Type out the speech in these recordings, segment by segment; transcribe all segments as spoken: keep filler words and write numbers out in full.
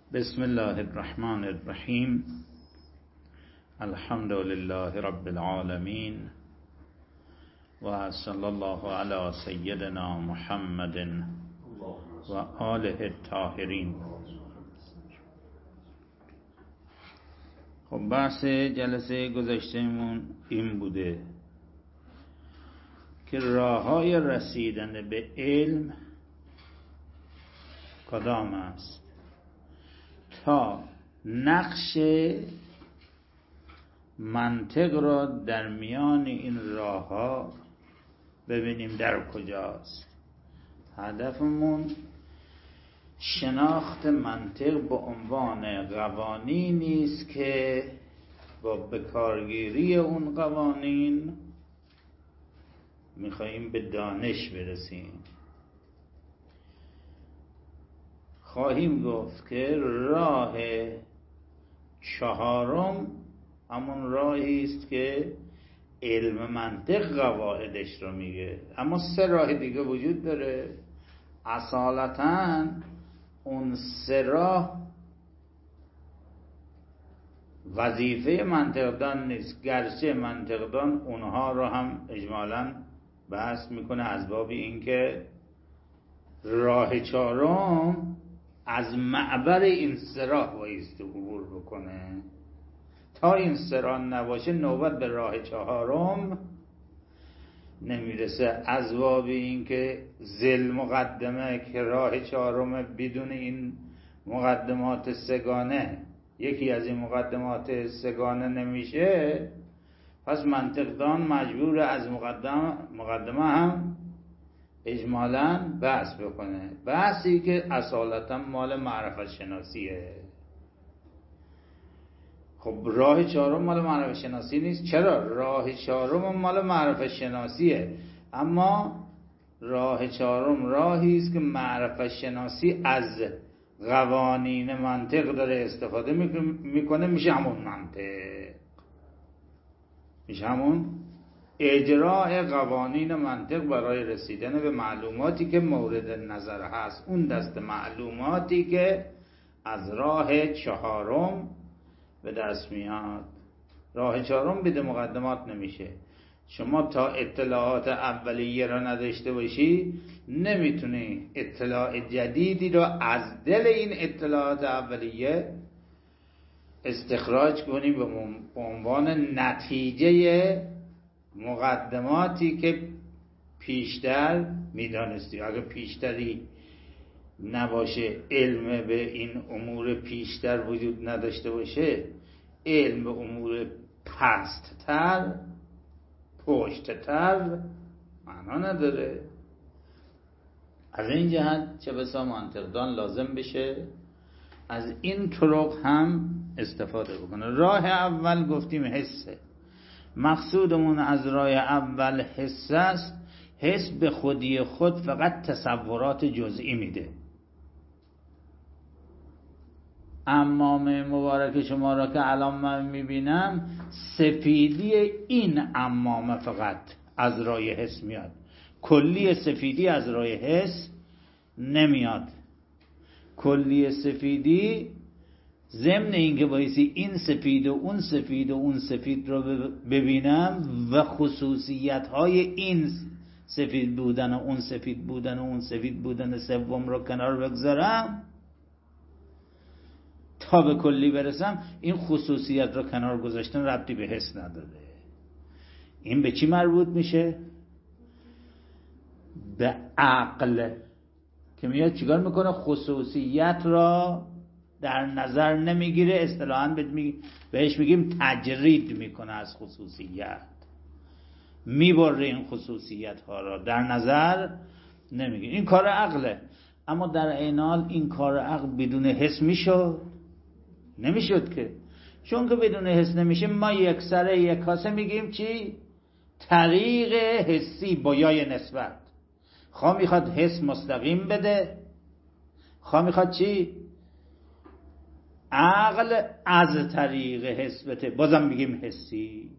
بسم الله الرحمن الرحیم. الحمد لله رب العالمین و صلی الله علی سیدنا محمد و آله الطاهرین. خب بحث جلسه گذشتهمون این بوده که راه‌های رسیدن به علم کدام است تا نقش منطق را در میان این راه‌ها ببینیم در کجاست. هدفمون شناخت منطق به عنوان قوانینی است که با بکارگیری اون قوانین میخواییم به دانش برسیم. خواهیم گفت که راه چهارم همون راهی است که علم منطق قواعدش رو میگه، اما سه راه دیگه وجود داره. اصالتاً اون سه راه وظیفه منطقدان نیست، گرچه منطقدان اونها رو هم اجمالاً بحث میکنه از باب اینکه راه چهارم از معبر این سه راه بایستی عبور بکنه. تا این سه راه نباشه نوبت به راه چهارم نمیرسه. از باب اینکه ذل مقدمه که راه چهارم بدون این مقدمات سگانه، یکی از این مقدمات سگانه نمیشه، پس منطقدان مجبور از مقدمه مقدمه هم اجمالاً بحث بکنه، بحثی که اصالتاً مال معرفت شناسیه. خب راه چهارم مال معرفت شناسی نیست. چرا؟ راه چهارم مال معرفت شناسیه، اما راه چهارم راهی است که معرفت شناسی از قوانین منطق داره استفاده میکنه، میشه همون منطق، میشه همون اجراء قوانین منطق برای رسیدن به معلوماتی که مورد نظر هست. اون دست معلوماتی که از راه چهارم به دست میاد. راه چهارم بده مقدمات نمیشه. شما تا اطلاعات اولیه را نداشته باشی نمیتونی اطلاع جدیدی را از دل این اطلاعات اولیه استخراج کنی به عنوان نتیجه مقدماتی که پیشتر میدانستی. اگر پیشتری نباشه، علم به این امور پیشتر وجود نداشته باشه، علم به امور پست‌تر پشت‌تر معنا نداره. از این جهت چه بسا منطقدان لازم بشه از این طرق هم استفاده بکنه. راه اول گفتیم حسه. مقصودمون از راه اول حس است. حس به خودی خود فقط تصورات جزئی میده. عمامه مبارک شما را که الان من میبینم، سفیدی این عمامه فقط از راه حس میاد، کلی سفیدی از راه حس نمیاد. کلی سفیدی ضمن اینکه بایستی این سفید و اون سفید و اون سفید رو ببینم و خصوصیت های این سفید بودن و اون سفید بودن و اون سفید بودن سوم رو کنار بگذارم تا به کلی برسم، این خصوصیت رو کنار گذاشتن ربطی به حس نداره. این به چی مربوط میشه؟ به عقل که میاد چیکار میکنه؟ خصوصیت را در نظر نمیگیره، اصطلاحاً بهش میگیم تجرید میکنه از خصوصیت، میبره این خصوصیت ها را در نظر نمیگیره. این کار عقله. اما در عین حال این کار عقل بدون حس میشد؟ نمیشد که. چون که بدون حس نمیشه، ما یک سره یک کاسه میگیم چی؟ طریق حسی با یای نسبت. خواه میخواد حس مستقیم بده، خواه میخواد چی؟ عقل از طریق حس بده، بازم میگیم حسی.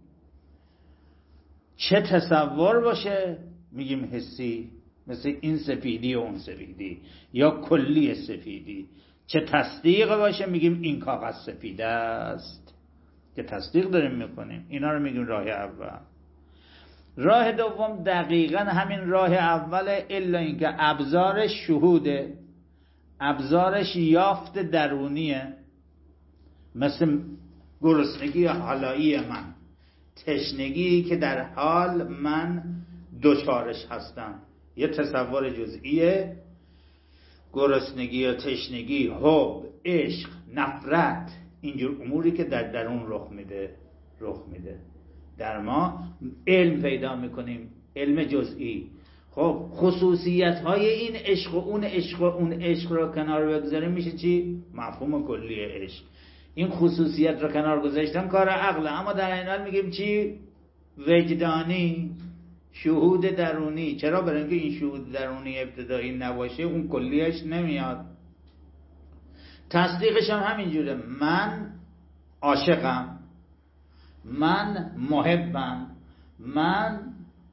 چه تصور باشه میگیم حسی، مثل این سفیدی و اون سفیدی یا کلی سفیدی. چه تصدیق باشه میگیم این کاغذ سفید است که تصدیق داریم میکنیم. اینا رو میگیم راه اول. راه دوم دقیقا همین راه اوله، الا اینکه ابزارش شهوده، ابزارش یافت درونیه، مثل گرسنگی حالایی من، تشنگی که در حال من دوچارش هستم، یه تصور جزئیه. گرسنگی و تشنگی، حب، عشق، نفرت، اینجور اموری که در درون رخ میده رخ میده در ما علم پیدا میکنیم، علم جزئی. خب خصوصیت های این عشق و اون عشق و اون عشق رو کنار بگذاریم میشه چی؟ مفهوم کلی عشق. این خصوصیت رو کنار گذاشتن کار عقله، اما در این حال میگیم چی؟ وجدانی، شهود درونی. چرا؟ برای اینکه این شهود درونی ابتدایی نباشه اون کلیش نمیاد. تصدیقش هم همینجوره، من عاشقم، من محبم، من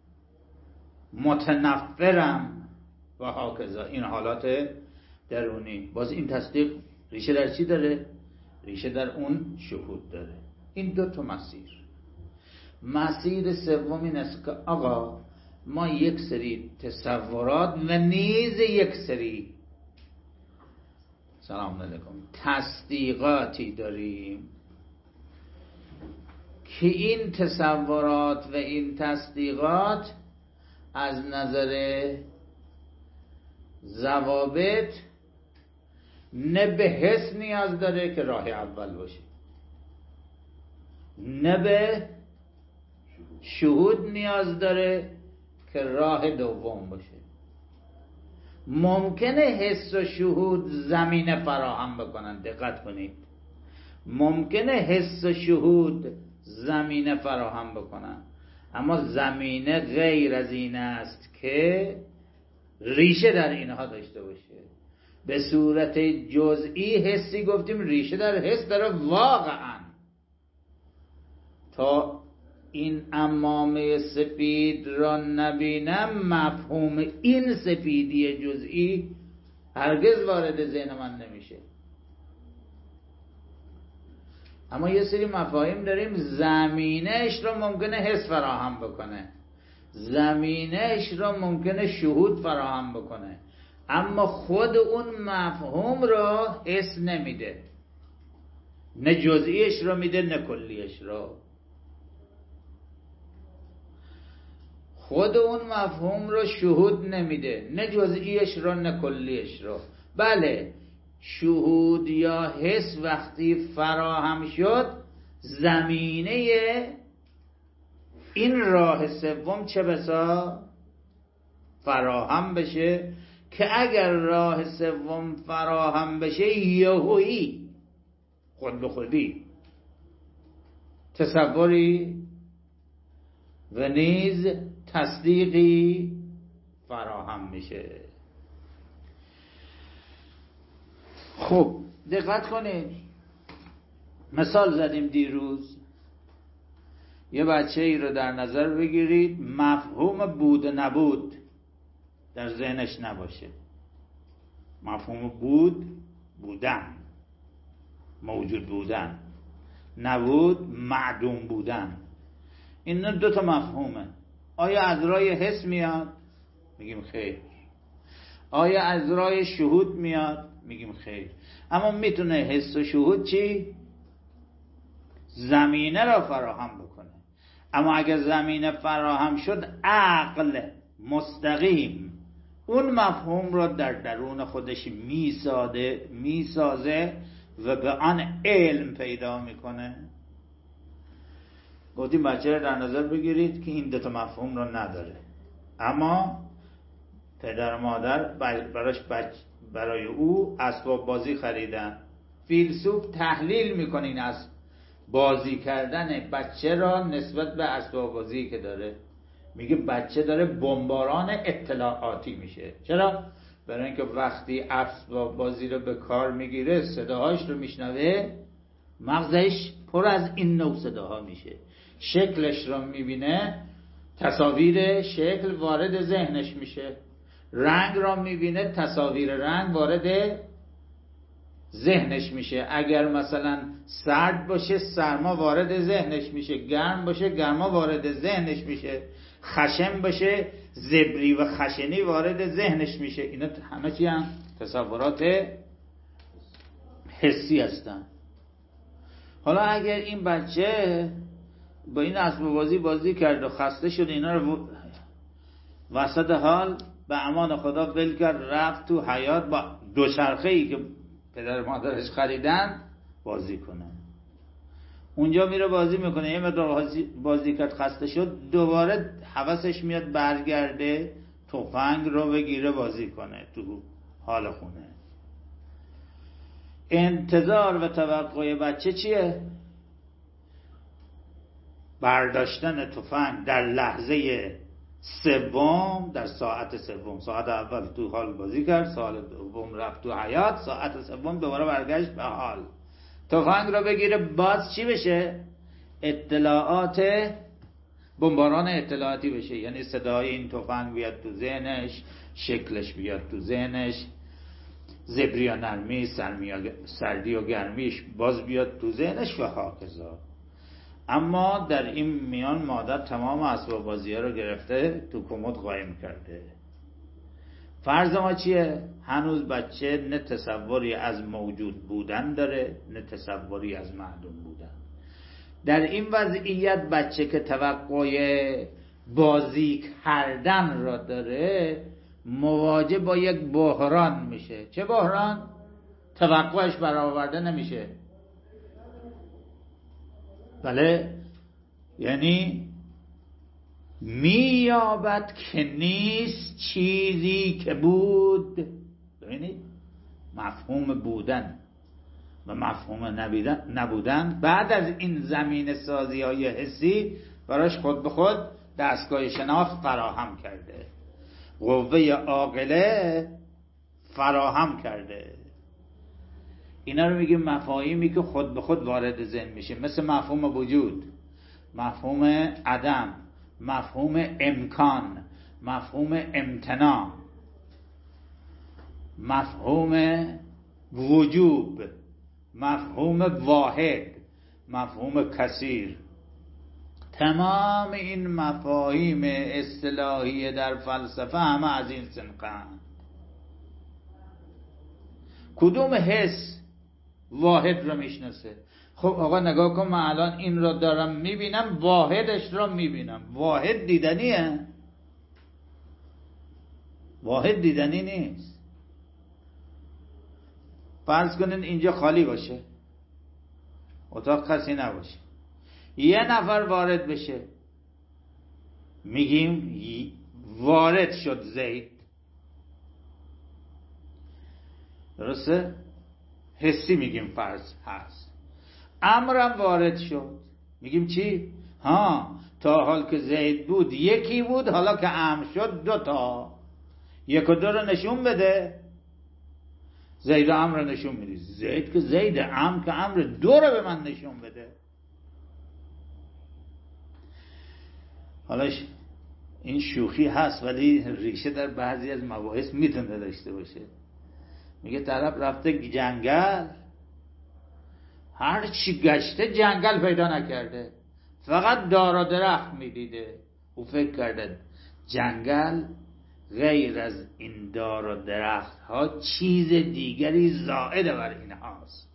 متنفرم و هاکذا. این حالات درونی. باز این تصدیق ریشه در چی داره؟ ریشه در اون شهود داره. این دو تا مسیر. مسیر سوم این است که آقا ما یک سری تصورات و نیز یک سری سلام علیکم تصدیقاتی داریم که این تصورات و این تصدیقات از نظر ضوابط نه به حس نیاز داره که راه اول باشه، نه به شهود نیاز داره که راه دوم باشه. ممکنه حس و شهود زمینه فراهم بکنن، دقت کنید، ممکنه حس و شهود زمینه فراهم بکنن، اما زمینه غیر از این است که ریشه در اینها داشته باشه. به صورت جزئی حسی گفتیم ریشه در حس داره واقعا. تا این عمامه سفید را نبینم مفهوم این سفیدی جزئی هرگز وارد ذهن من نمیشه. اما یه سری مفاهیم داریم زمینهش را ممکنه حس فراهم بکنه، زمینهش را ممکنه شهود فراهم بکنه، اما خود اون مفهوم را حس نمیده، نه جزئیش را میده نه کلیش را. خود اون مفهوم رو شهود نمیده، نه جزئیش رو نه کلیش رو. بله شهود یا حس وقتی فراهم شد زمینه این راه سوم چه بسا فراهم بشه، که اگر راه سوم فراهم بشه یهویی خود به خودی تصوری و نیز تصدیقی فراهم میشه. خب دقت کنید، مثال زدیم دیروز، یه بچه ای رو در نظر بگیرید مفهوم بود و نبود در ذهنش نباشه. مفهوم بود بودن، موجود بودن، نبود معدوم بودن. این دو تا مفهومه. آیا از راه حس میاد؟ میگیم خیر. آیا از راه شهود میاد؟ میگیم خیر. اما میتونه حس و شهود چی؟ زمینه را فراهم بکنه. اما اگر زمینه فراهم شد عقل مستقیم اون مفهوم را در درون خودش میساده میسازه و به آن علم پیدا میکنه. گفتیم بچه رو در نظر بگیرید که این دوتا مفهوم رو نداره، اما پدر و مادر براش بچ برای او اسباب بازی خریدن. فیلسوف تحلیل میکنین از بازی کردن بچه را نسبت به اسباب بازی که داره. میگه بچه داره بمباران اطلاعاتی میشه. چرا؟ برای اینکه وقتی اسباب بازی رو به کار میگیره صداهاش رو میشنوه، مغزش پر از این نوع صداها میشه. شکلش رو میبینه، تصاویر شکل وارد ذهنش میشه. رنگ رو میبینه، تصاویر رنگ وارد ذهنش میشه. اگر مثلا سرد باشه سرما وارد ذهنش میشه، گرم باشه گرما وارد ذهنش میشه، خشن باشه زبری و خشنی وارد ذهنش میشه. اینا همه چی هم تصورات حسی هستن. حالا اگر این بچه با این اسباب بازی بازی کرد و خسته شد، اینا رو وسط حال به امان خدا ول کرد، رفت تو حیاط با دوچرخه‌ای که پدر مادرش خریدن بازی کنه. اونجا میره بازی میکنه، یه مقدار بازی کرد خسته شد، دوباره حواسش میاد برگرده تفنگ رو بگیره بازی کنه تو حال خونه. انتظار و توقع بچه چیه؟ برداشتن تفنگ در لحظه سوم، در ساعت سوم. ساعت اول تو حال بازی کرد، ساعت دوم رفت تو حیاط، ساعت سوم دوباره برگشت به حال. تفنگ رو بگیره، باز چی بشه؟ اطلاعات، بمباران اطلاعاتی بشه. یعنی صدای این تفنگ بیاد تو ذهنش، شکلش بیاد تو ذهنش، زبری و نرمی، سردی و گرمیش باز بیاد تو ذهنش و هاکذا. اما در این میان مادر تمام اسباب بازی ها رو گرفته تو کمد قایم کرده. فرض ما چیه؟ هنوز بچه نه تصوری از موجود بودن داره، نه تصوری از معدوم بودن. در این وضعیت بچه که توقع بازی کردن را داره، مواجه با یک بحران میشه. چه بحران؟ توقعش برآورده نمیشه. بله، یعنی میابد که نیست چیزی که بود. ببینید، مفهوم بودن و مفهوم نبودن بعد از این زمین سازی های حسی براش خود به خود دستگاه شناخت فراهم کرده، قوه عاقله فراهم کرده. اینا رو میگیم مفاهیمی که خود به خود وارد ذهن میشه، مثل مفهوم وجود، مفهوم عدم، مفهوم امکان، مفهوم امتناع، مفهوم وجوب، مفهوم واحد، مفهوم کثیر. تمام این مفاهیم اصطلاحی در فلسفه همه از این سنقن. کدوم حس واحد رو میشناسه؟ خب آقا نگاه کن، من الان این رو دارم میبینم، واحدش رو میبینم. واحد دیدنیه؟ واحد دیدنی نیست. فرض کنین اینجا خالی باشه، اتاق کسی نباشه، یه نفر وارد بشه، میگیم وارد شد زید. درسته؟ حسی میگیم فرض هست. امرم وارد شد، میگیم چی؟ ها، تا حال که زید بود یکی بود، حالا که امر شد دو تا. یک و دو رو نشون بده. زید و امر رو نشون میدی. زید که زید، امر که امر، دو رو به من نشون بده. حالا این شوخی هست ولی ریشه در بعضی از مباحث میتونه داشته باشه. میگه طرف رفته جنگل، هر چی گشته جنگل پیدا نکرده، فقط دار و درخت میدیده. او فکر کرده جنگل غیر از این دار و درخت ها چیز دیگری زائد بر این هاست.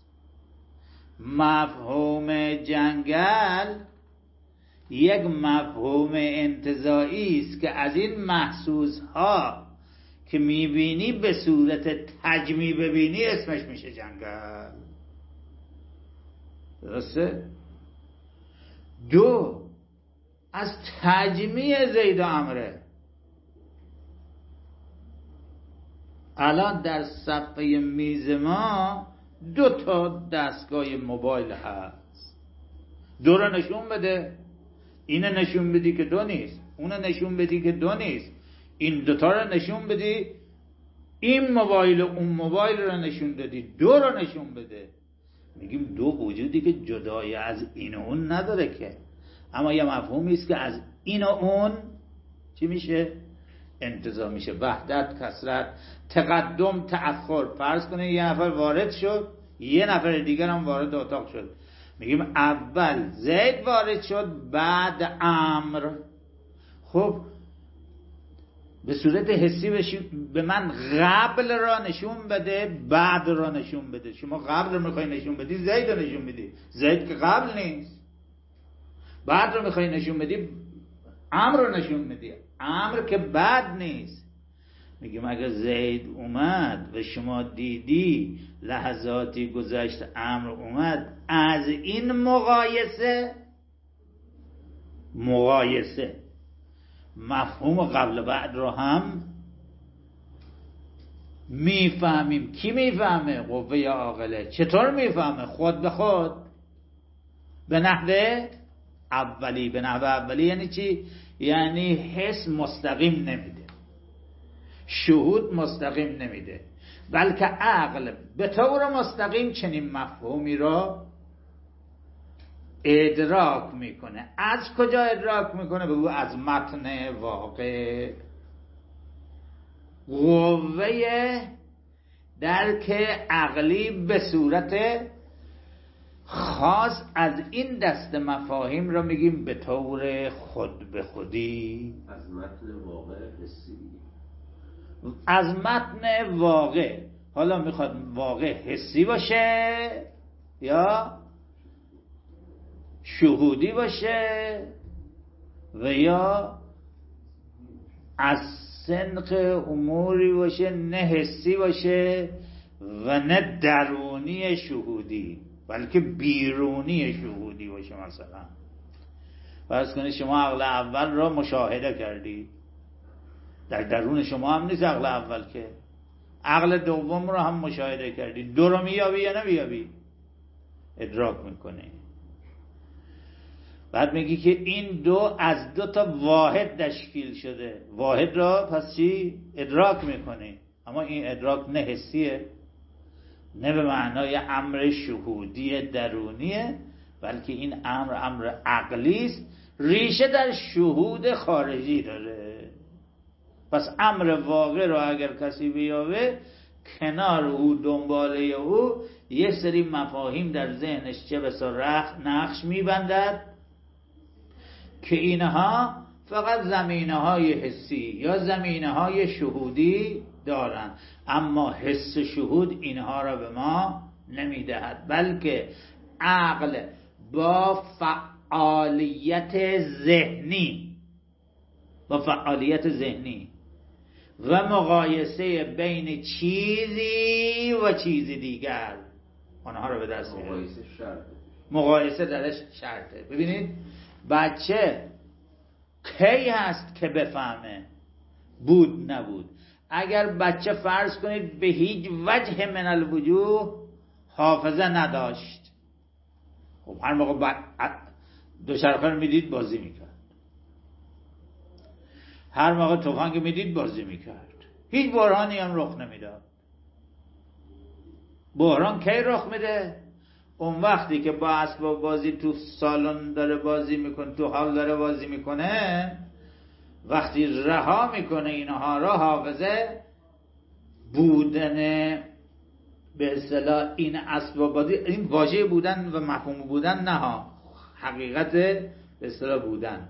مفهوم جنگل یک مفهوم انتزاعی است که از این محسوس ها که میبینی به صورت تجمی ببینی اسمش میشه جنگل. درسته؟ دو، از تجمی زید و امره. الان در صفحه میز ما دو تا دستگاه موبایل هست. دو رو نشون بده، اینو نشون بدی که دو نیست، اونو نشون بدی که دو نیست، این دوتا رو نشون بدی، این موبایل و اون موبایل رو نشون دادی، دو رو نشون بده. میگیم دو وجودی که جدای از این و اون نداره که، اما یه مفهومی است که از این و اون چی میشه؟ انتزاع میشه. وحدت، کثرت، تقدم، تأخر. فرض کنه یه نفر وارد شد، یه نفر دیگر هم وارد اتاق شد. میگیم اول زید وارد شد بعد عمرو. خب به صورت حسی به من قبل را نشون بده بعد را نشون بده. شما قبل رو میخوای نشون بدی زید رو نشون بدی، زید که قبل نیست. بعد رو میخوای نشون بدی عمرو رو نشون بدی، عمرو که بعد نیست. میگیم اگر زید اومد و شما دیدی لحظاتی گذشت عمرو اومد، از این مقایسه مقایسه مفهوم قبل و بعد رو هم میفهمیم. کی میفهمه؟ قوه عاقله. چطور میفهمه؟ خود به خود، به نحوه اولی. به نحوه اولی یعنی چی؟ یعنی حس مستقیم نمیده، شهود مستقیم نمیده، بلکه عقل به طور مستقیم چنین مفهومی را ادراک میکنه. از کجا ادراک میکنه؟ بگو از متن واقع. قوه درک عقلی به صورت خاص از این دست مفاهیم را میگیم به طور خود به خودی. از متن واقع حسی. از متن واقع. حالا میخواد واقع حسی باشه یا شهودی باشه و یا از سنق اموری باشه، نه حسی باشه و نه درونی شهودی بلکه بیرونی شهودی باشه. مثلا فرض کنید شما عقل اول را مشاهده کردید، در درون شما هم نیست عقل اول که. عقل دوم را هم مشاهده کردید، دو رو میابی یا نمیابی؟ ادراک میکنه. بعد میگی که این دو از دو تا واحد تشکیل شده، واحد را پس چی؟ ادراک میکنه. اما این ادراک نه حسیه، نه به معنای امر شهودی درونیه، بلکه این امر امر عقلی است، ریشه در شهود خارجی داره. پس امر واقع رو اگر کسی بیاوه، کنار او دنباله او یه سری مفاهیم در ذهنش چه بسا رخ نقش میبندد که اینها فقط زمینه های حسی یا زمینه های شهودی دارن، اما حس شهود اینها را به ما نمیدهد، بلکه عقل با فعالیت ذهنی با فعالیت ذهنی و مقایسه بین چیزی و چیز دیگر آنها رو به دست میاره. مقایسه شرطه. مقایسه درش شرطه. ببینید بچه کی هست که بفهمه؟ بود نبود. اگر بچه فرض کنید به هیچ وجه من الوجوه حافظه نداشت، خب هر موقع دوچرخه رو میدید بازی میکرد، هر موقع تفنگ میدید بازی میکرد، هیچ بحرانی هم رخ نمیداد. بحران کی رخ میده؟ اون وقتی که با اسباب بازی تو سالن داره بازی میکنه، تو حال داره بازی میکنه، وقتی رها میکنه اینها را، حافظه بودن به اصطلاح این اسباب بازی، این واژه بودن و مفهوم بودن نه ها، حقیقت به اصطلاح بودن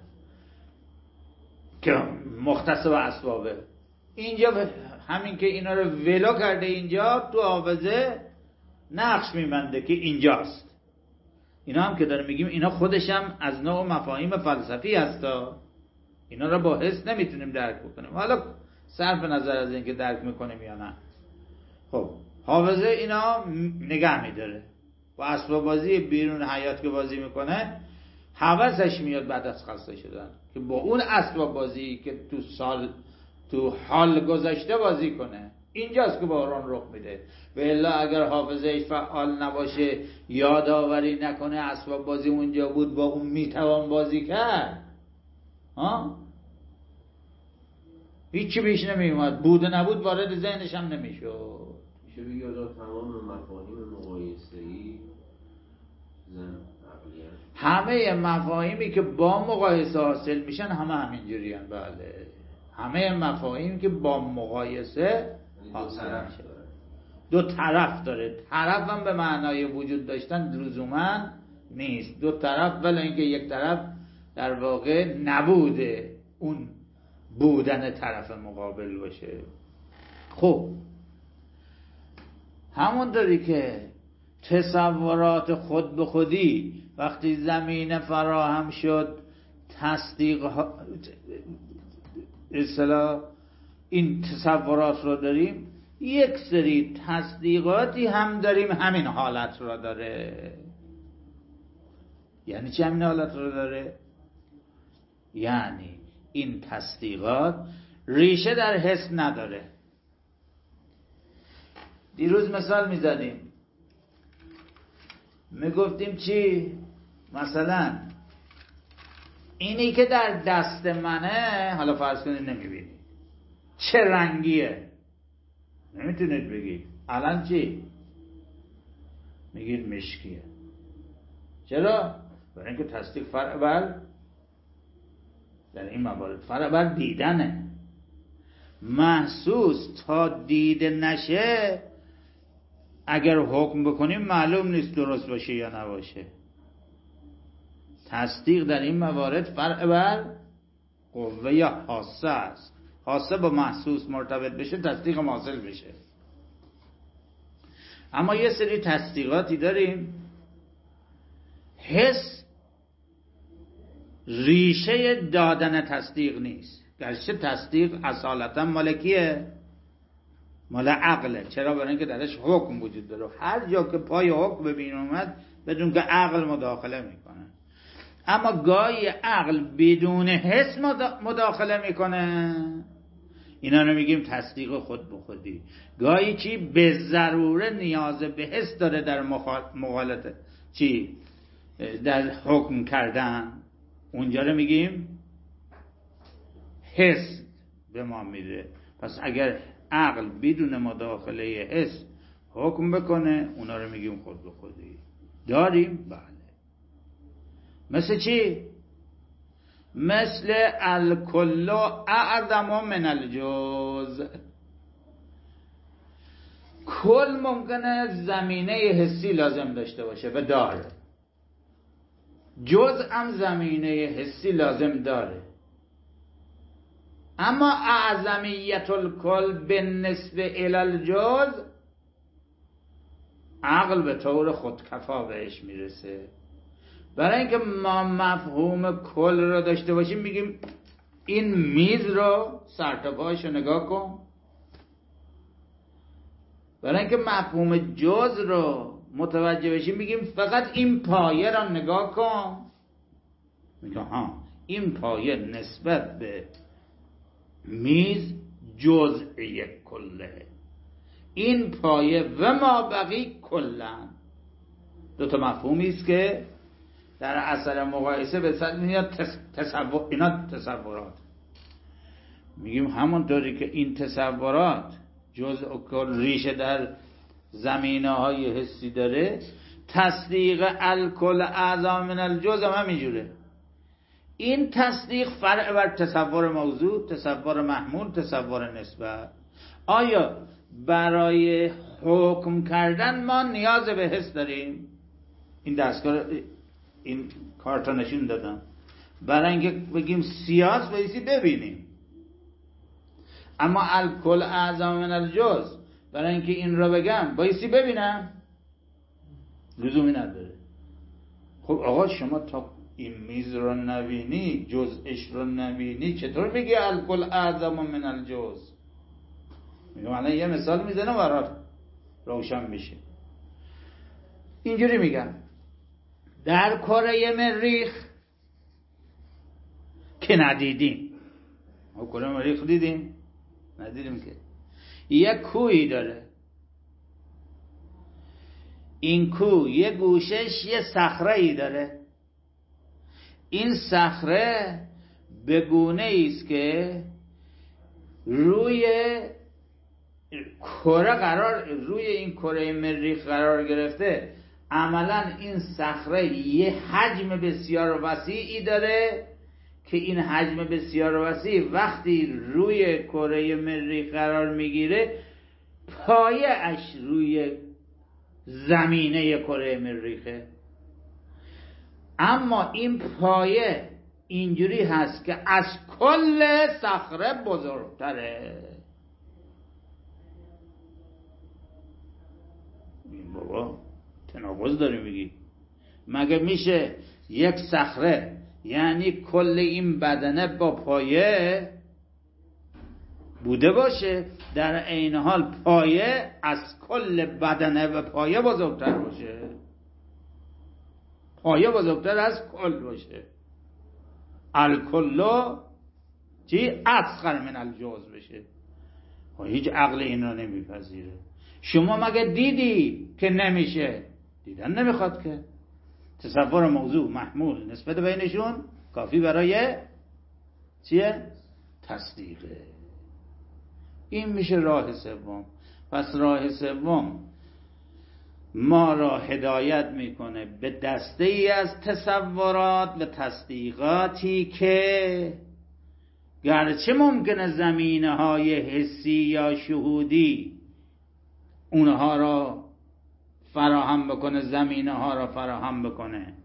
که مختص به اسبابه، اینجا همین که اینا رو ولو کرده اینجا تو حافظه نقش میبنده که اینجاست. اینا هم که داره میگیم اینا خودش هم از نوع مفاهیم فلسفی هستا، اینا رو با حس نمیتونیم درک بکنیم، حالا صرف نظر از اینکه درک میکنیم یا نه. خب حافظه اینا نگه میداره. با اسباب بازی بیرون حیات که بازی میکنه حواسش میاد بعد از خسته شدن که با اون اسباب بازی که تو سال تو حال گذشته بازی کنه. اینجاست که بحران رخ میده. و الا اگر حافظه فعال نباشه، یادآوری نکنه اسباب بازی اونجا بود با اون میتوان بازی کرد، ها هیچی بیش نمیومد، بود نبود وارد ذهنش هم نمیشد. میشه بگید تمام مفاهیم مقایسه‌ای زن عقلیه، همه مفاهیمی که با مقایسه حاصل میشن همه همینجوری هن. بله همه مفاهیم که با مقایسه حاصل میشن. دو طرف داره. طرف هم به معنای وجود داشتن لزوما نیست، دو طرف، ولی اینکه یک طرف در واقع نبوده اون بودن طرف مقابل باشه. خب همونطوری که تصورات خود به خودی وقتی زمینه فراهم شد تصدیق ها اصطلاح این تصورات رو داریم، یک سری تصدیقاتی هم داریم همین حالت رو داره. یعنی چه همین حالت رو داره؟ یعنی این تصدیقات ریشه در حس نداره. دیروز مثال میزدیم، میگفتیم چی؟ مثلا اینی که در دست منه، حالا فرض کنید نمیبینی، چه رنگیه؟ نمیتونید بگید. الان چی؟ میگید مشکیه. چرا؟ برای اینکه تصدیق فرع بر در این موارد فرع بر دیدنه. محسوس تا دیده نشه اگر حکم بکنیم معلوم نیست درست باشه یا نباشه. تصدیق در این موارد فرع بر قوه یا حاسه است. حاسه با محسوس مرتبط بشه تصدیق حاصل بشه. اما یه سری تصدیقاتی داریم حس ریشه دادن تصدیق نیست. گرچه تصدیق اصالتا مال کیه؟ مال عقله. چرا؟ برای اینکه درش حکم وجود داره. هر جا که پای حکم به بین اومد بدون که عقل مداخله میکنه. اما گاهی عقل بدون حس مداخله میکنه، اینا رو میگیم تصدیق خود به خودی. گاهی چی به ضروره نیاز به حس داره در مغالطه چی در حکم کردن، اونجا رو میگیم حس به ما میده. پس اگر عقل بدون مداخله حس حکم بکنه، اونا رو میگیم خود به خودی. داریم؟ بله. مثل چی؟ مثل الکل اعظم من الجزء. کل ممکنه زمینه حسی لازم داشته باشه و داره، جزء هم زمینه حسی لازم داره، اما اعظمیت الکل بالنسبه الی الجزء عقل به طور خودکفا بهش میرسه. برای اینکه ما مفهوم کل رو داشته باشیم میگیم این میز رو سر تا پاهاش رو نگاه کن. برای اینکه مفهوم جزء رو متوجه بشیم میگیم فقط این پایه رو نگاه کن. میگه ها این پایه نسبت به میز جزء یک کله، این پایه و ما بقی کلن. دو تا مفهومی است که در اثر مقایسه به صد میاد تصور. اینا تصورات. میگیم همونطوری که این تصورات جزء و کل ریشه در زمینه های حسی داره، تصدیق الکل اعظم من الجزء هم همینجوره. این تصدیق فرع بر تصور موضوع، تصور محمول، تصور نسبت. آیا برای حکم کردن ما نیاز به حس داریم؟ این دستگاه این کارتا نشون دادم برای اینکه بگیم سیاس بایستی ببینیم. اما الکل اعظم من الجزء برای اینکه این رو بگم بایستی ببینم، لزومی نداره. خب آقا شما تا این میز رو نبینی، جزءش رو نبینی، چطور میگی الکل اعظم من الجزء؟ میگم الان یه مثال میزنم برات روشن میشه. اینجوری میگم در کره مریخ که ندیدیم، ما کره مریخ دیدیم؟ ندیدیم که. یک کوهی داره، این کوه یه گوشش یه صخره‌ای داره. این صخره به گونه است که روی کره قرار روی این کره مریخ قرار گرفته. عملا این صخره یه حجم بسیار وسیعی داره که این حجم بسیار وسیع وقتی روی کره مریخ قرار میگیره پایه اش روی زمینه کره مریخه، اما این پایه اینجوری هست که از کل صخره بزرگتره. این بابا تناقض داری میگی؟ مگه میشه یک صخره یعنی کل این بدنه با پایه بوده باشه، در عین حال پایه از کل بدنه و پایه بزرگتر باشه؟ پایه بزرگتر از کل باشه. الکلو چی؟ اصغر من الجزء بشه. هیچ عقل این را نمیپذیره. شما مگه دیدی که نمیشه؟ دیدن نمیخواد که. تصور موضوع محمول نسبت بینشون کافی برای چیه؟ تصدیقه. این میشه راه سوم. پس راه سوم ما را هدایت میکنه به دسته ای از تصورات و تصدیقاتی که گرچه ممکنه زمینه های حسی یا شهودی اونها را فراهم بکنه، زمینه ها را فراهم بکنه،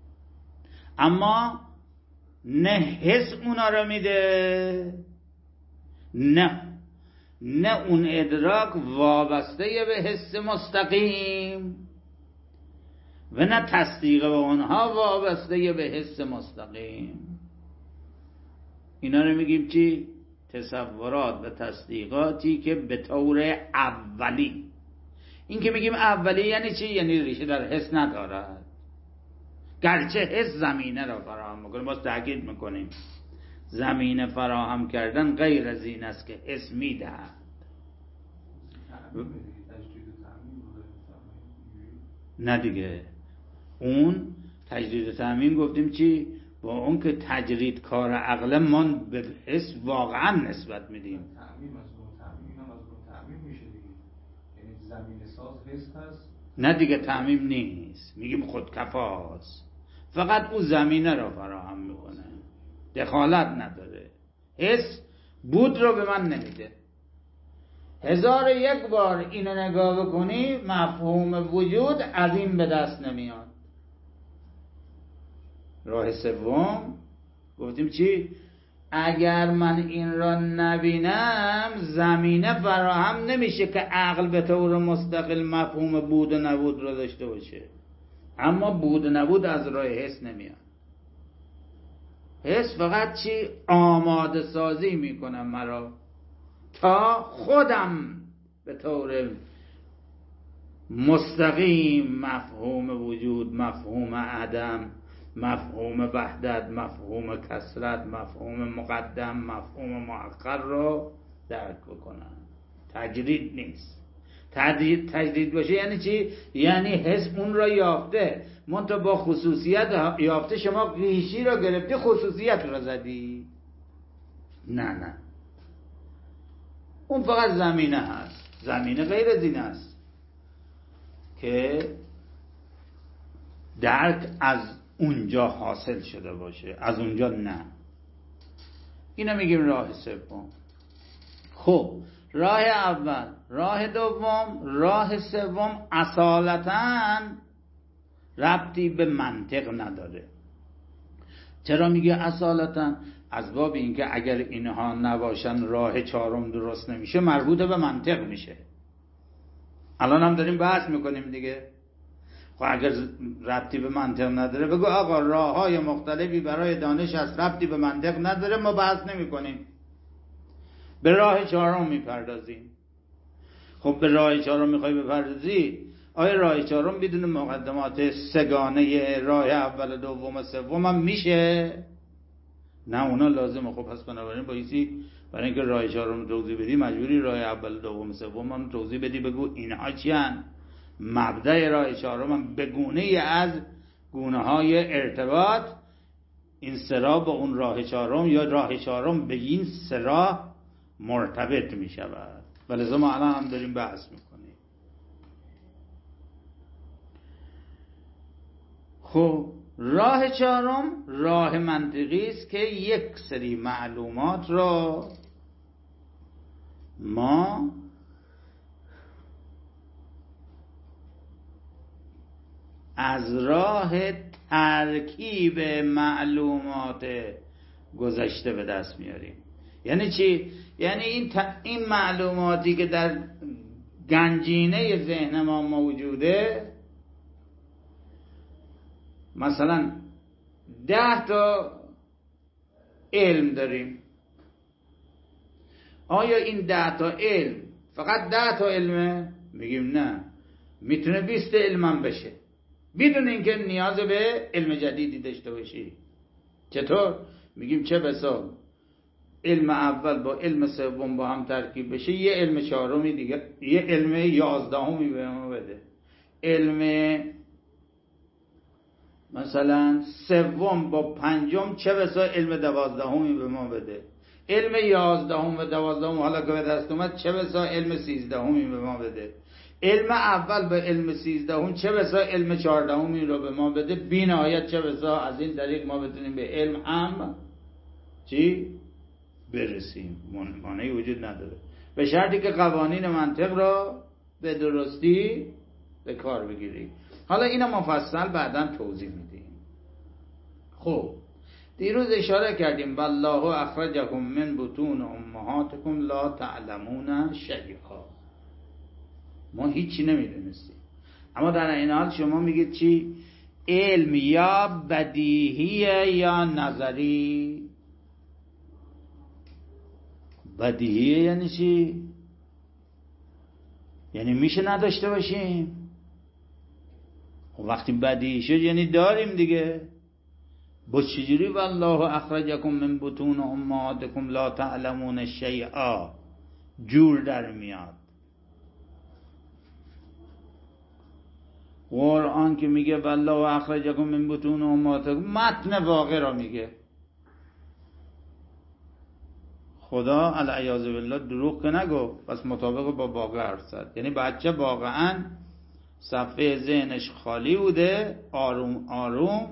اما نه حس اونا را میده، نه نه اون ادراک وابسته به حس مستقیم و نه تصدیق به اونها وابسته به حس مستقیم. اینا رو میگیم چی؟ تصورات و تصدیقاتی که به طور اولی. این که میگیم اولی یعنی چی؟ یعنی ریشه در حس ندارد، گرچه حس زمینه را فراهم میکنه. باز تاکید میکنیم زمینه فراهم کردن غیر از این است که حس میدهد. نه دیگه، اون تجدید تأمین گفتیم چی؟ با اون که تجرید کار عقل من به حس واقعا نسبت میدیم. تأمین از اون تأمین هم از اون تأمین میشه دیگه، یعنی زمینه ساز حس هست. نه دیگه تعمیم نیست، میگیم خودکفاست، فقط او زمینه را فراهم میکنه، دخالت نداره. حس بود رو به من نمیده. هزار یک بار اینو نگاه بکنی مفهوم وجود از این به دست نمیاد. راه سوم گفتیم چی؟ اگر من این را نبینم زمینه فراهم نمیشه که عقل به طور مستقل مفهوم بود و نبود را داشته باشه. اما بود و نبود از راه حس نمیاد. حس فقط چی؟ آماده سازی میکنم مرا تا خودم به طور مستقیم مفهوم وجود، مفهوم عدم، مفهوم وحدت، مفهوم کثرت، مفهوم مقدم، مفهوم مؤخر رو درک بکنم. تجرید نیست. تجرید تجرید باشه یعنی چی؟ یعنی حس اون را یافته، منتها با خصوصیت یافته. شما ریشی را گرفتی، خصوصیت را زدی. نه نه، اون فقط زمینه هست. زمینه غیر از این است که درک از اونجا حاصل شده باشه، از اونجا نه. اینو میگیم راه سوم. خب راه اول، راه دوم، راه سوم اصالتاً ربطی به منطق نداره. چرا میگه اصالتاً؟ از باب اینکه اگر اینها نباشن راه چهارم درست نمیشه، مربوط به منطق میشه. الان هم داریم بحث میکنیم دیگه. خب اگر ربطی به منطق نداره بگو آقا راه های مختلفی برای دانش از ربطی به منطق نداره، ما بحث نمی کنیم، به راه چهارم میپردازیم. خب به راه چهارم میخوای بپردازی، آیا راه چهارم بدون مقدمات سگانه راه اول دوم سوم هم میشه؟ نه، اونا لازمه. خب پس بنابراین بایستی برای اینکه راه چهارم توضیح بدی مجبوری راه اول دوم سوم هم توضیح بدی، بگو اینها چی هن؟ مبدأ راه چهارم هم به گونه ای از گونه های ارتباط این سرا با اون راه چهارم یا راه چهارم به این سرا مرتبط می شود. ولی ما الان هم داریم بحث میکنیم. خب راه چهارم راه منطقی است که یک سری معلومات را ما از راه ترکیب معلومات گذشته به دست میاریم. یعنی چی؟ یعنی این, ت... این معلوماتی که در گنجینه ذهن ما موجوده، مثلا ده تا علم داریم، آیا این ده تا علم فقط ده تا علمه؟ میگیم نه، میتونه بیست علم بشه بدون اینکه نیاز به علم جدیدی داشته باشی. چطور؟ میگیم چه بسا علم اول با علم سوم با هم ترکیب بشه، یه علم چهارمی دیگه، یه علم یازدهمی به ما بده. علم مثلا سوم با پنجم چه بسا علم دوازدهمی به ما بده. علم یازدهم و دوازدهم حالا که به دست اومد چه بسا علم سیزدهمی به ما بده. علم اول به علم سیزدهم چه بسا علم چهاردهمی رو به ما بده. بی نهایت چه بسا از این طریق ما بتونیم به علم هم چی؟ برسیم. مانعی وجود نداره، به شرطی که قوانین منطق را به درستی به کار بگیری. حالا اینا مفصل بعداً توضیح میدیم. خب دیروز اشاره کردیم والله اخرجکم من بطون امهاتکم لا تعلمون شیئا، ما هیچی نمیدونستیم. اما در این حال شما میگید چی؟ علم یا بدیهیه یا نظری. بدیهیه یعنی چی؟ یعنی میشه نداشته باشیم. وقتی بدیهی شد یعنی داریم دیگه. با چجوری والله اخرجکم من بطون امهاتکم لا تعلمون شیئا جور در میاد؟ قرآن که میگه والله اخرجکم من بطون امهاتکم، متن واقع را میگه. خدا العیاذ بالله دروغ که نگفت، پس مطابق با واقع حرف زد. یعنی بچه واقعا صفحه ذهنش خالی بوده، آروم آروم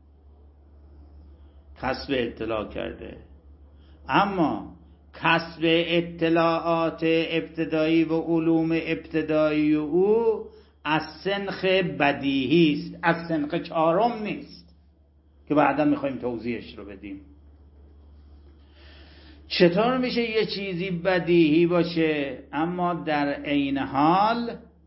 کسب اطلاع کرده. اما کسب اطلاعات ابتدایی و علوم ابتدایی او از سنخ بدیهی است، از سنخ چهارم نیست که بعدا میخوایم توضیحش رو بدیم. چطور میشه یه چیزی بدیهی باشه اما در عین حال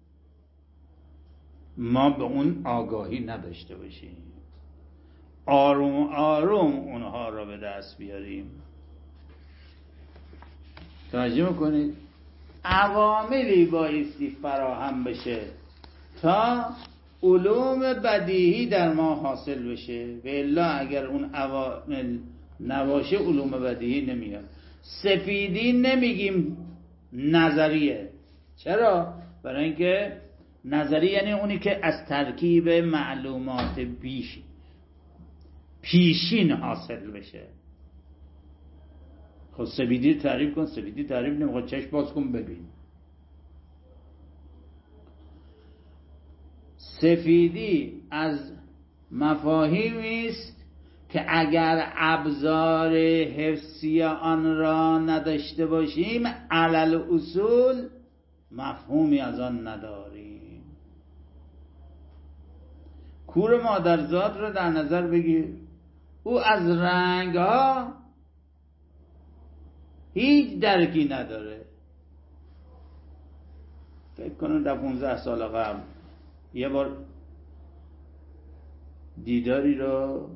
ما به اون آگاهی نداشته باشیم؟ آروم آروم اونها را به دست بیاریم. توجه میکنید؟ عواملی بایستی فراهم بشه تا علوم بدیهی در ما حاصل بشه، و الا اگر اون عوامل نباشه علوم بدیهی نمیاد. سفیدی نمیگیم نظریه. چرا؟ برای اینکه نظریه یعنی اونی که از ترکیب معلومات بیش پیشین حاصل بشه. خب سفیدی تعریف کن. سفیدی تعریف نمیخواد، چشم باز کن ببین. سفیدی از مفاهیمی است که اگر ابزار حفظی آن را نداشته باشیم علل اصول مفهومی از آن نداریم. کور مادرزاد را در نظر بگیر، او از رنگ ها هیچ درکی نداره. فکر کنم در پونزده سال قبل یه بار دیداری رو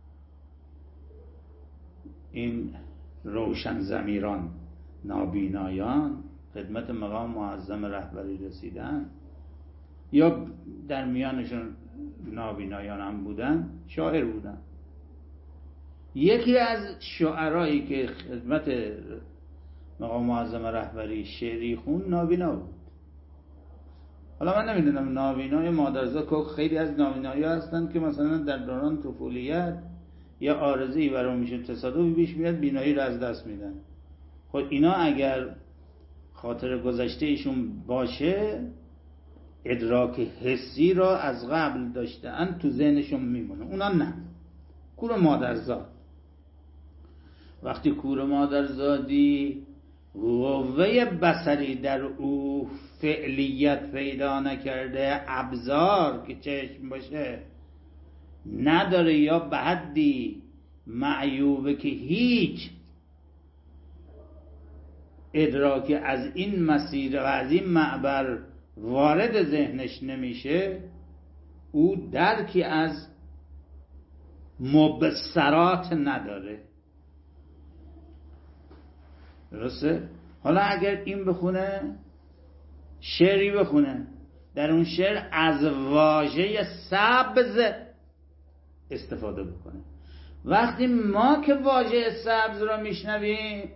این روشن ضمیران نابینایان خدمت مقام معظم رهبری رسیدن، یا در میانشون نابینایان هم بودن، شاعر بودن. یکی از شاعرایی که خدمت مقام معظم رهبری شعری خون نابینا بود. حالا من نمیدونم نابینای مادرزاد، خیلی از نابینایی هستن که مثلا در دوران طفولیت یا عارضه‌ای برام میشه تصادفی پیش میاد بینایی رو از دست میدن. خب اینا اگر خاطر گذشته ایشون باشه ادراک حسی را از قبل داشتن تو ذهنشون میمونه، اونا نه. کور مادرزاد، وقتی کور مادرزادی قوه بصری در او فعلیت پیدا نکرده، ابزار که چشم باشه نداره، یا به حدی معیوبه که هیچ ادراکی از این مسیر و از این معبر وارد ذهنش نمیشه، او درکی از مبصرات نداره. درسته؟ حالا اگر این بخونه، شعری بخونه، در اون شعر از واژه سبز استفاده بکنه. وقتی ما که واژه سبز را میشنویم،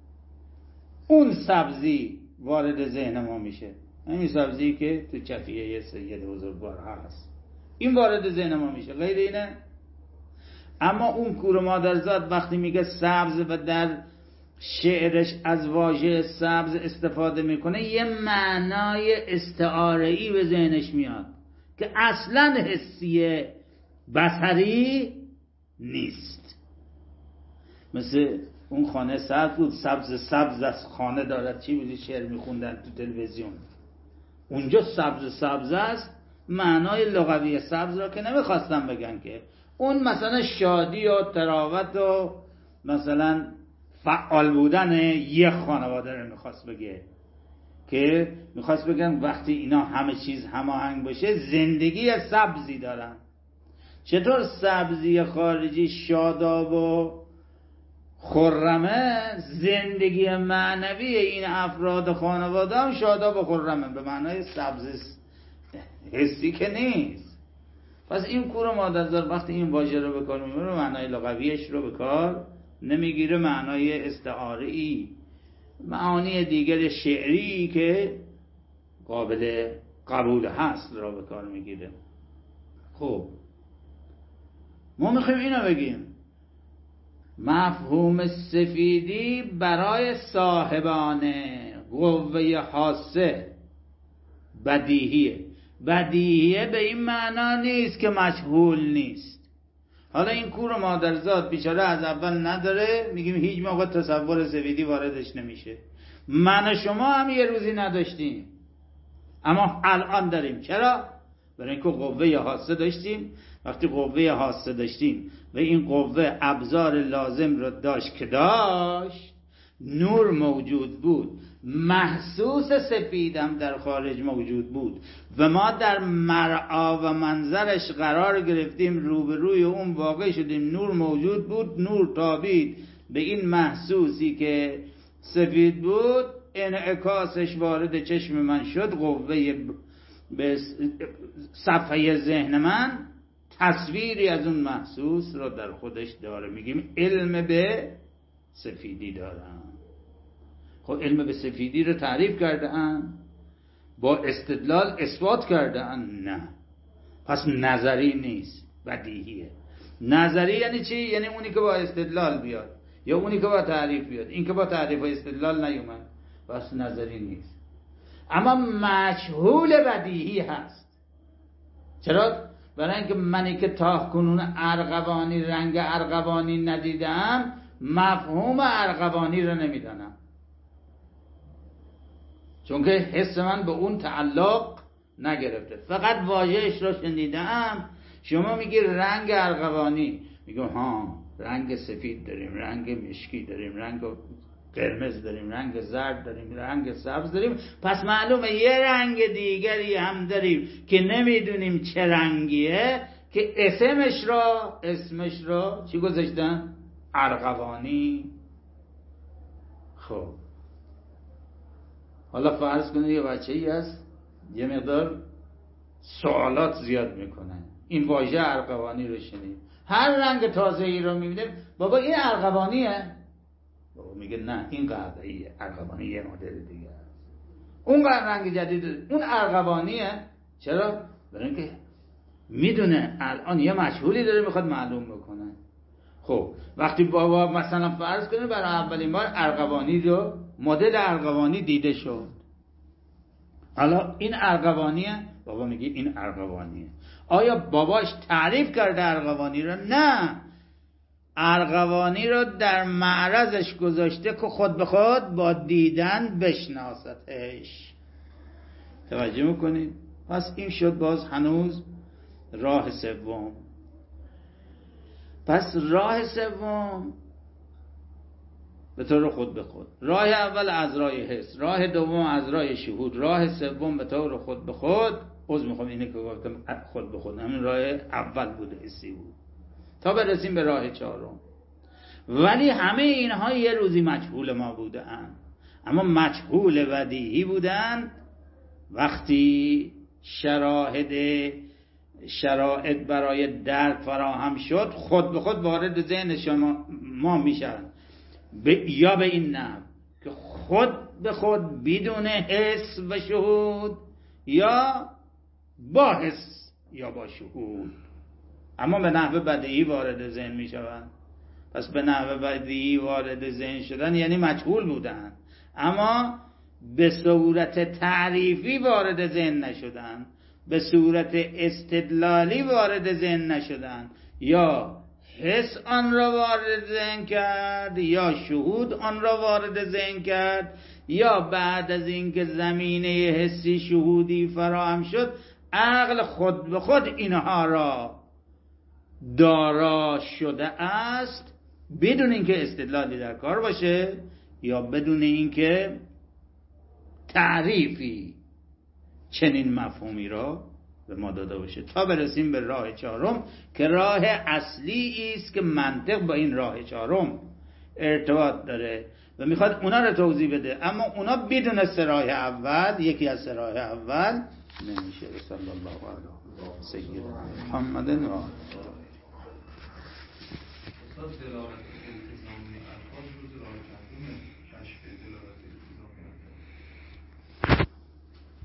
اون سبزی وارد ذهن ما میشه، همین سبزی که تو چفیه سید بزرگوار هست، این وارد ذهن ما میشه، غیر اینه. اما اون کور مادرزاد وقتی میگه سبز و در شعرش از واژه سبز استفاده میکنه، یه معنای استعاره‌ای به ذهنش میاد که اصلا حسی بصری نیست. مثل اون خانه سبز بود، سبز سبز از خانه دارد، چی بودی شعر میخوندن تو تلویزیون، اونجا سبز سبز است، معنای لغوی سبز را که نمیخواستم بگن که اون مثلا شادی و تراوت و مثلا فعال بودن یه خانواده رو میخواست بگه، که میخواست بگن وقتی اینا همه چیز هماهنگ باشه زندگی سبزی دارن. چطور سبزی خارجی شاداب و خرمه، زندگی معنوی این افراد خانواده هم شاداب و خرمه، به معنای سبز حسی که نیست. پس این کور مادرزاد وقتی این واژه رو به کار میبره، معنای لغویش رو به کار نمیگیره، معنای استعاره‌ای، معانی دیگر شعری که قابل قبول هست را به کار میگیره. خب ما میخوایم اینو بگیم، مفهوم سفیدی برای صاحبان قوه حاسه بدیهیه. بدیهیه به این معنا نیست که مجهول نیست. حالا این کور مادرزاد بیچاره از اول نداره، میگیم هیچ موقع تصور سفیدی واردش نمیشه. من و شما هم یه روزی نداشتیم، اما الان داریم. چرا؟ برای اینکه قوه حاسه داشتیم. وقتی قوه حاسه داشتیم و این قوه ابزار لازم رو داشت که داشت، نور موجود بود، محسوس سفیدم در خارج موجود بود و ما در مرعا و منظرش قرار گرفتیم، روبروی اون واقع شدیم، نور موجود بود، نور تابید به این محسوسی که سفید بود، انعکاسش وارد چشم من شد، قوه به صفحه ذهن من تصویری از اون محسوس را در خودش داره. میگیم علم به سفیدی دارم. خب علم به سفیدی رو تعریف کرده ان، با استدلال اثبات کرده ان؟ نه. پس نظری نیست، بدیهیه. نظری یعنی چی؟ یعنی اونی که با استدلال بیاد یا اونی که با تعریف بیاد. این که با تعریف و استدلال نیومد پس نظری نیست. اما مجهول بدیهی هست. چرا؟ برای اینکه منی که تا کنون ارغوانی، رنگ ارغوانی ندیدم، مفهوم ارغوانی رو نمیدانم، چون که حس من به اون تعلق نگرفته، فقط واژه‌اش رو شنیدم. شما میگی رنگ ارغوانی، میگم ها رنگ سفید داریم، رنگ مشکی داریم، رنگ قرمز داریم، رنگ زرد داریم، رنگ سبز داریم، پس معلومه یه رنگ دیگری هم داریم که نمیدونیم چه رنگیه، که اسمش را اسمش را چی گذاشتن؟ ارغوانی. خب حالا فرض کنید یه بچه‌ای هست یه مقدار سوالات زیاد میکنه، این واژه ارغوانی رو شنید، هر رنگ تازه‌ای رو میبینه، بابا این ارغوانیه؟ بابا میگه نه این قهوه‌ایه، ارغوانی یه مدل دیگه است، اون رنگ جدید اون ارغوانیه. چرا؟ برای اینکه میدونه الان یه مجهولی داره میخواد معلوم بکنه. خب وقتی بابا مثلا فرض کنه برای اولین بار ارغوانی رو، مدل ارغوانی دیده شد، حالا این ارغوانیه، بابا میگه این ارغوانیه. آیا باباش تعریف کرده ارغوانی رو؟ نه، ارغوانی رو در معرضش گذاشته که خود به خود با دیدن بشناستش. توجه میکنید؟ پس این شد باز هنوز راه سوم. پس راه سوم به طور خود به خود. راه اول از راه حس، راه دوم از راه شهود، راه سوم به طور خود به خود. عذر میخوام اینه که گفتم خود به خود، همین راه اول بوده، حسی بود، تا برسیم به راه چهارم. ولی همه اینها یه روزی مجهول ما بودن، اما مجهول بدیهی بودن. وقتی شراهد شرایط برای درک فراهم شد، خود به خود وارد ذهن شما ما میشن، یا به این نحو که خود به خود بدون حس و شهود، یا با حس یا با شهود، اما به نحو بدیهی وارد ذهن میشوند. پس به نحو بدیهی وارد ذهن شدن یعنی مجهول بودن، اما به صورت تعریفی وارد ذهن نشدن، به صورت استدلالی وارد ذهن نشدن. یا حس آن را وارد ذهن کرد، یا شهود آن را وارد ذهن کرد، یا بعد از اینکه زمینه حسی شهودی فراهم شد، عقل خود به خود اینها را دارا شده است، بدون اینکه استدلالی در کار باشه یا بدون اینکه تعریفی چنین مفهومی را به ما داده باشه، تا برسیم به راه چهارم که راه اصلی است که منطق با این راه چهارم ارتباط داره و میخواد اونا رو توضیح بده، اما اونا بدون سه راه اول، یکی از سه راه اول نمیشه. صلی الله علیه سیدنا محمد و آله.